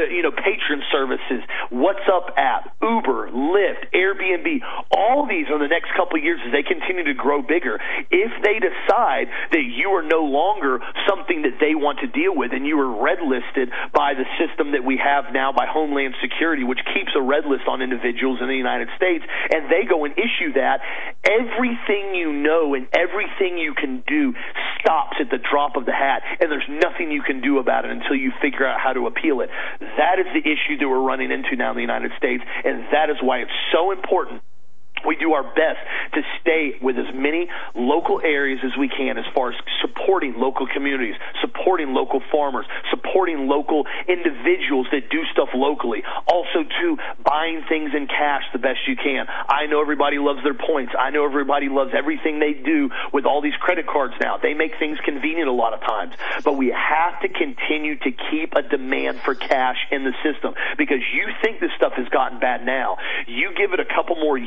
patron services, WhatsApp app, Uber, Lyft, Airbnb, all these in the next couple of years as they continue to grow bigger, if they decide that you are no longer something that they want to deal with and you are red listed by the system that we have now by Homeland Security, which keeps a red list on individuals in the United States, and they go and issue that, everything you know and everything you can do stops at the drop of the hat, and there's nothing you can do about it until you figure out how to appeal it. That is the issue that we're running into now in the United States, and that is why it's so important we do our best to stay with as many local areas as we can as far as supporting local communities, supporting local farmers, supporting local individuals that do stuff locally. Also, too, buying things in cash the best you can. I know everybody loves their points. I know everybody loves everything they do with all these credit cards now. They make things convenient a lot of times. But we have to continue to keep a demand for cash in the system, because you think this stuff has gotten bad now. You give it a couple more years,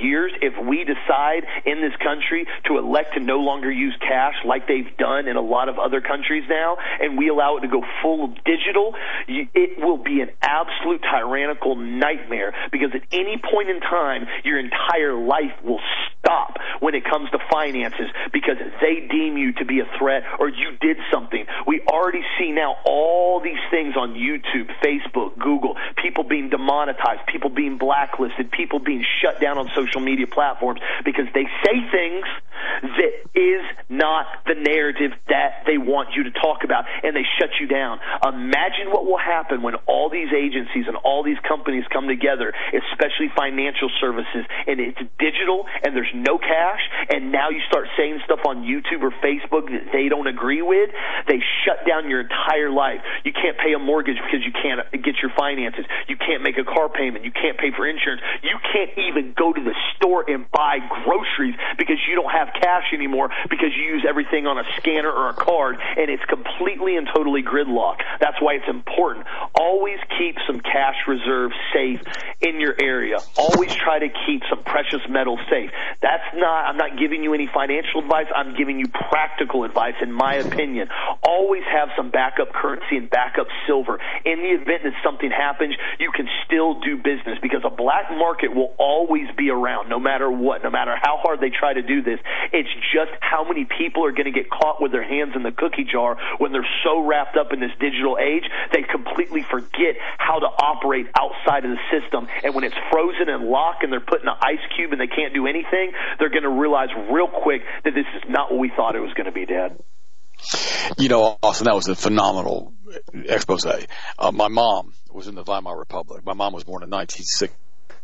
if we decide in this country to elect to no longer use cash like they've done in a lot of other countries now, and we allow it to go full digital, it will be an absolute tyrannical nightmare, because at any point in time, your entire life will stop when it comes to finances because they deem you to be a threat or you did something. We already see now all these things on YouTube, Facebook, Google, people being demonetized, people being blacklisted, people being shut down on social media platforms because they say things that is not the narrative that they want you to talk about, and they shut you down. Imagine what will happen when all these agencies and all these companies come together, especially financial services, and it's digital and there's no cash, and now you start saying stuff on YouTube or Facebook that they don't agree with. They shut down your entire life. You can't pay a mortgage because you can't get your finances. You can't make a car payment. You can't pay for insurance. You can't even go to the store and buy groceries because you don't have cash anymore because you use everything on a scanner or a card, and it's completely and totally gridlocked. That's why it's important. Always keep some cash reserves safe in your area. Always try to keep some precious metals safe. I'm not giving you any financial advice. I'm giving you practical advice, in my opinion. Always have some backup currency and backup silver. In the event that something happens, you can still do business, because a black market will always be around no matter what, no matter how hard they try to do this. It's just how many people are going to get caught with their hands in the cookie jar when they're so wrapped up in this digital age, they completely forget how to operate outside of the system. And when it's frozen and locked and they're put in an ice cube and they can't do anything, they're going to realize real quick that this is not what we thought it was going to be, Dad. You know, Austin, that was a phenomenal expose. My mom was in the Weimar Republic. My mom was born in 1960.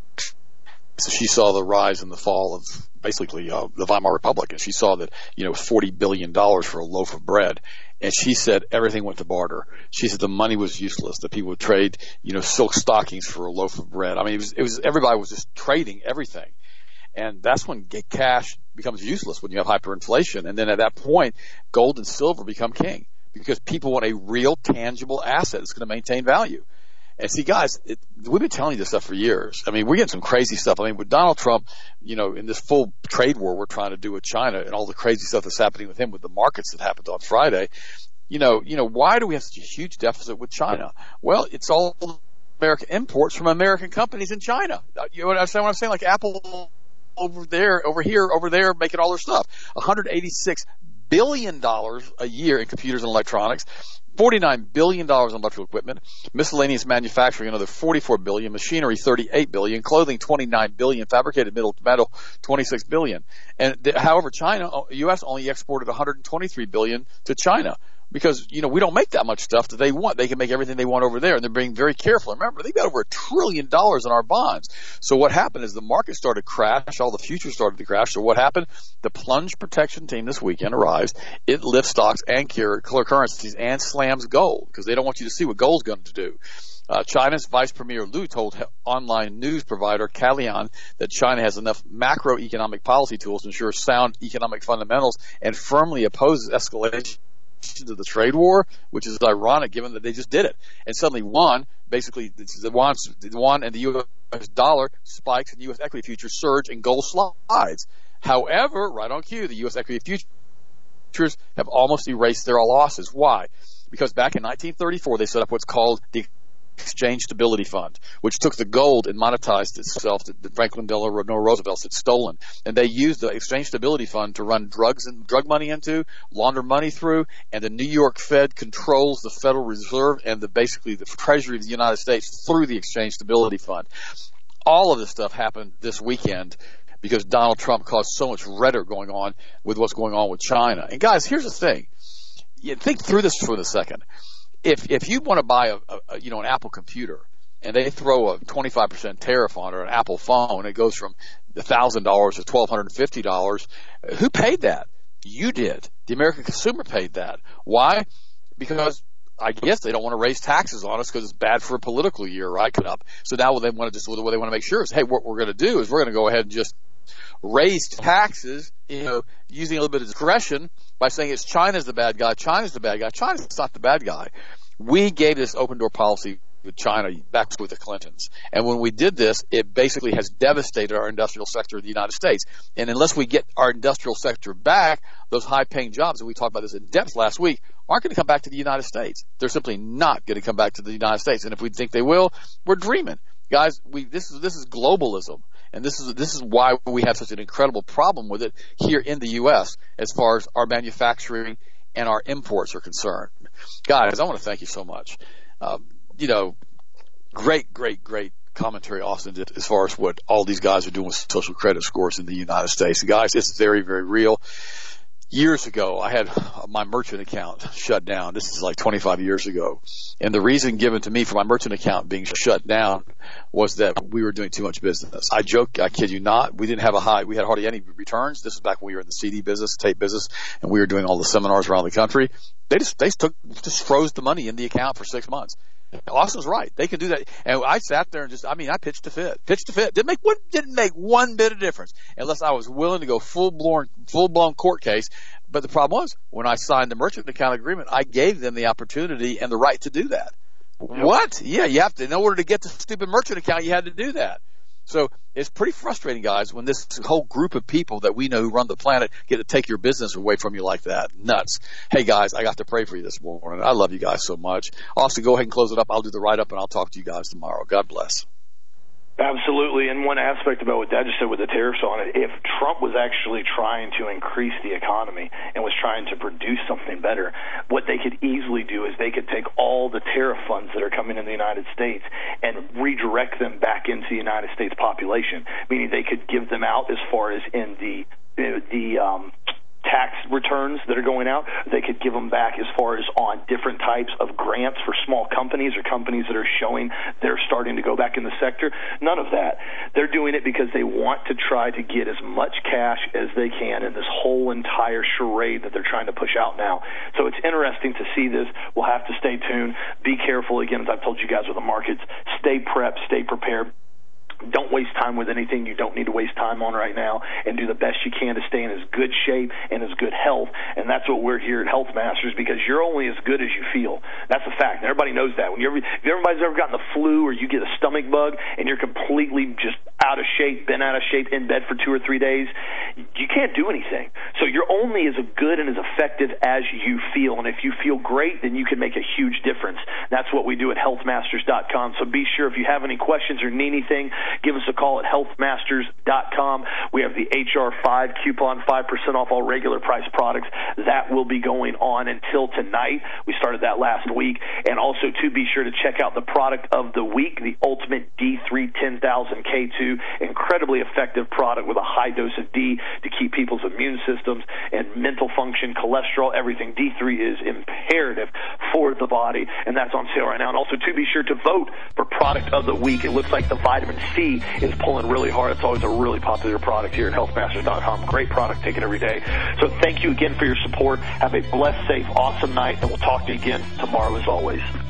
So she saw the rise and the fall of basically the Weimar Republic, and she saw that, you know, $40 billion for a loaf of bread. And she said everything went to barter. She said the money was useless, that people would trade, you know, silk stockings for a loaf of bread. I mean, it was everybody was just trading everything. And that's when cash becomes useless, when you have hyperinflation. And then at that point, gold and silver become king, because people want a real tangible asset that's going to maintain value. And see, guys, we've been telling you this stuff for years. I mean, we're getting some crazy stuff. I mean, with Donald Trump, you know, in this full trade war we're trying to do with China and all the crazy stuff that's happening with him with the markets that happened on Friday, you know, why do we have such a huge deficit with China? Well, it's all American imports from American companies in China. You know what I'm saying? Like Apple over there, making all their stuff. $186 billion a year in computers and electronics. $49 billion in electrical equipment, miscellaneous manufacturing another $44 billion, machinery $38 billion, clothing $29 billion, fabricated metal $26 billion. And however, U.S. only exported $123 billion to China, because, you know, we don't make that much stuff that they want. They can make everything they want over there, and they're being very careful. Remember, they've got over $1 trillion in our bonds. So what happened is the market started to crash. All the futures started to crash. So what happened? The plunge protection team this weekend arrives. It lifts stocks and currencies and slams gold, because they don't want you to see what gold's going to do. China's Vice Premier Liu told online news provider Cailian that China has enough macroeconomic policy tools to ensure sound economic fundamentals and firmly opposes escalation to the trade war, which is ironic given that they just did it. And suddenly the yuan and the U.S. dollar spikes, and U.S. equity futures surge and gold slides. However, right on cue, the U.S. equity futures have almost erased their losses. Why? Because back in 1934, they set up what's called the Exchange Stability Fund, which took the gold and monetized itself that Franklin Delano Roosevelt had stolen. And they used the Exchange Stability Fund to run drug money into, launder money through, and the New York Fed controls the Federal Reserve and basically the Treasury of the United States through the Exchange Stability Fund. All of this stuff happened this weekend because Donald Trump caused so much rhetoric going on with what's going on with China. And guys, here's the thing. You think through this for a second. If you want to buy an Apple computer, and they throw a 25% tariff on it, or an Apple phone, it goes from $1,000 to $1,250. Who paid that? You did. The American consumer paid that. Why? Because I guess they don't want to raise taxes on us because it's bad for a political year, right? So now what they want to make sure is, hey, what we're going to do is we're going to go ahead and just raise taxes, using a little bit of discretion by saying it's China's the bad guy. China's the bad guy. China's not the bad guy. We gave this open door policy with China back with the Clintons. And when we did this, it basically has devastated our industrial sector in the United States. And unless we get our industrial sector back, those high-paying jobs, and we talked about this in depth last week, aren't going to come back to the United States. They're simply not going to come back to the United States. And if we think they will, we're dreaming. Guys, this is globalism. And this is why we have such an incredible problem with it here in the U.S. as far as our manufacturing and our imports are concerned. Guys, I want to thank you so much. Great commentary Austin did as far as what all these guys are doing with social credit scores in the United States. And guys, it's very, very real. Years ago, I had my merchant account shut down. This is like 25 years ago. And the reason given to me for my merchant account being shut down was that we were doing too much business. I joke, I kid you not. We had hardly any returns. This is back when we were in the CD business, tape business, and we were doing all the seminars around the country. They just froze the money in the account for 6 months. Austin's right. They can do that. And I sat there and I pitched a fit. Didn't make one bit of difference unless I was willing to go full-blown court case. But the problem was when I signed the merchant account agreement, I gave them the opportunity and the right to do that. Yep. What? Yeah, you have to. In order to get the stupid merchant account, you had to do that. So it's pretty frustrating, guys, when this whole group of people that we know who run the planet get to take your business away from you like that. Nuts. Hey, guys, I got to pray for you this morning. I love you guys so much. Austin, go ahead and close it up. I'll do the write-up, and I'll talk to you guys tomorrow. God bless. Absolutely. And one aspect about what Dad just said with the tariffs on it, if Trump was actually trying to increase the economy and was trying to produce something better, what they could easily do is they could take all the tariff funds that are coming in the United States and redirect them back into the United States population, meaning they could give them out as far as in the tax returns that are going out. They could give them back as far as on different types of grants for small companies or companies that are showing they're starting to go back in the sector. None of that. They're doing it because they want to try to get as much cash as they can in this whole entire charade that they're trying to push out now. So it's interesting to see this. We'll have to stay tuned. Be careful. Again, as I've told you guys with the markets, stay prepped, stay prepared. Don't waste time with anything you don't need to waste time on right now, and do the best you can to stay in as good shape and as good health. And that's what we're here at Health Masters, because you're only as good as you feel. That's a fact. Everybody knows that. If everybody's ever gotten the flu or you get a stomach bug and you're completely just out of shape, been out of shape, in bed for 2 or 3 days, you can't do anything. So you're only as good and as effective as you feel. And if you feel great, then you can make a huge difference. That's what we do at healthmasters.com. So be sure, if you have any questions or need anything, give us a call at healthmasters.com. We have the HR5 coupon, 5% off all regular price products. That will be going on until tonight. We started that last week. And also, to be sure to check out the product of the week, the Ultimate D3 10,000 K2. Incredibly effective product with a high dose of D to keep people's immune systems and mental function, cholesterol, everything. D3 is imperative for the body, and that's on sale right now. And also, to be sure to vote for product of the week. It looks like the vitamin C is pulling really hard. It's always a really popular product here at healthmasters.com. Great product. Take it every day. So thank you again for your support. Have a blessed, safe, awesome night, and we'll talk to you again tomorrow as always.